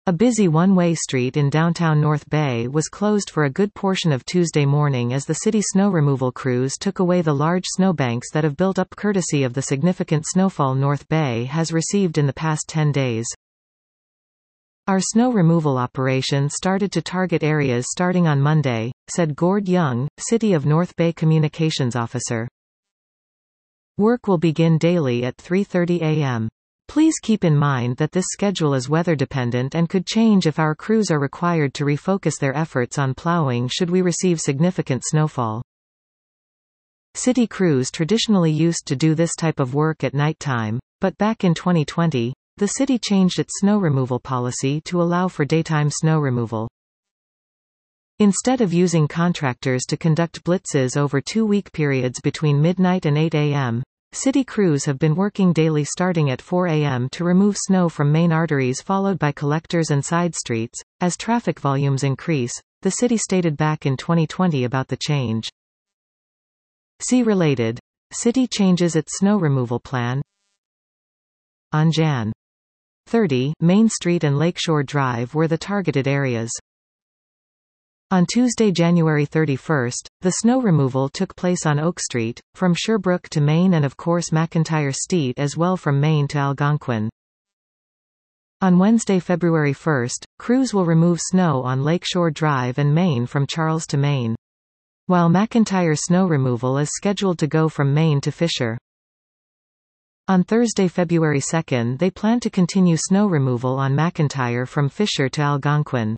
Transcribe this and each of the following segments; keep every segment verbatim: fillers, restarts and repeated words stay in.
A busy one-way street in downtown North Bay was closed for a good portion of Tuesday morning as the city snow removal crews took away the large snowbanks that have built up courtesy of the significant snowfall North Bay has received in the past ten days. Our snow removal operation started to target areas starting on Monday, said Gord Young, City of North Bay Communications Officer. Work will begin daily at three thirty a m Please keep in mind that this schedule is weather-dependent and could change if our crews are required to refocus their efforts on plowing should we receive significant snowfall. City crews traditionally used to do this type of work at night time, but back in twenty twenty, the city changed its snow removal policy to allow for daytime snow removal. Instead of using contractors to conduct blitzes over two-week periods between midnight and eight a m, city crews have been working daily starting at four a m to remove snow from main arteries followed by collectors and side streets. As traffic volumes increase, the city stated back in twenty twenty about the change. See related. City changes its snow removal plan. On January thirtieth, Main Street and Lakeshore Drive were the targeted areas. On Tuesday, January thirty-first, the snow removal took place on Oak Street, from Sherbrooke to Main and of course McIntyre Street as well from Main to Algonquin. On Wednesday, February first, crews will remove snow on Lakeshore Drive and Main from Charles to Main. While McIntyre snow removal is scheduled to go from Main to Fisher. On Thursday, February second, they plan to continue snow removal on McIntyre from Fisher to Algonquin.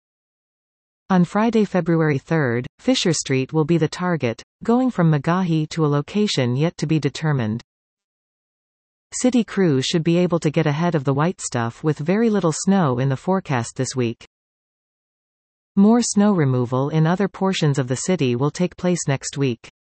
On Friday, February third, Fisher Street will be the target, going from Magahi to a location yet to be determined. City crews should be able to get ahead of the white stuff with very little snow in the forecast this week. More snow removal in other portions of the city will take place next week.